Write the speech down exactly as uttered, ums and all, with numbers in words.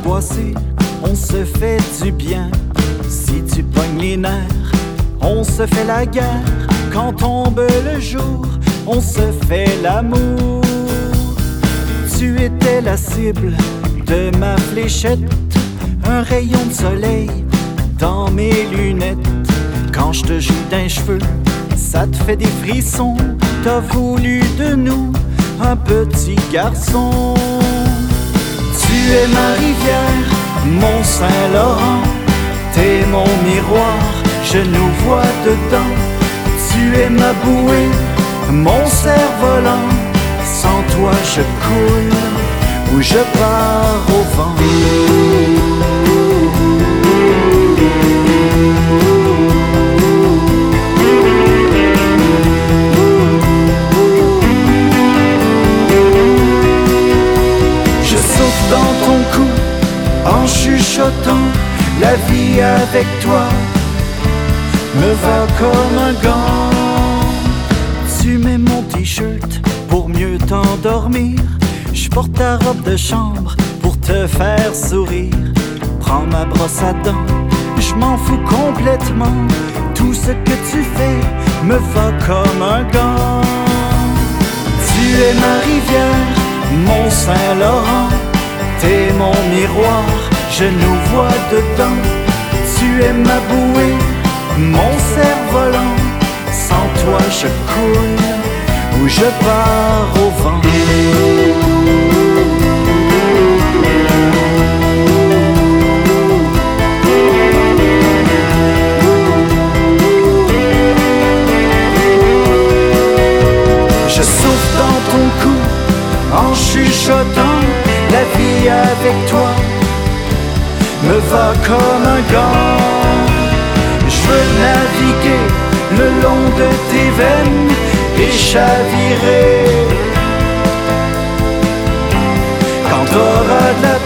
angoissé, on se fait du bien. Si tu pognes les nerfs, on se fait la guerre. Quand tombe le jour, on se fait l'amour. Tu étais la cible de ma fléchette, un rayon de soleil dans mes lunettes. Quand je te joue d'un cheveu, ça te fait des frissons. T'as voulu de nous un petit garçon. Tu es ma rivière, mon Saint-Laurent. T'es mon miroir, je nous vois dedans. Tu es ma bouée, mon cerf-volant. Sans toi je coule ou je pars au vent. Je souffle dans ton cou en chuchotant. La vie avec toi me va comme un gant. Tu mets mon t-shirt pour mieux t'endormir. Je porte ta robe de chambre pour te faire sourire. Prends ma brosse à dents, je m'en fous complètement. Tout ce que tu fais me va comme un gant. Tu es ma rivière, mon Saint-Laurent. T'es mon miroir, je nous vois dedans. Tu es ma bouée, mon cerf-volant. Sans toi je coule ou je pars au vent. Je souffle dans ton cou en chuchotant. La vie avec toi me va comme un gant. Je veux naviguer le long de tes veines et chavirer. Quand t'auras de la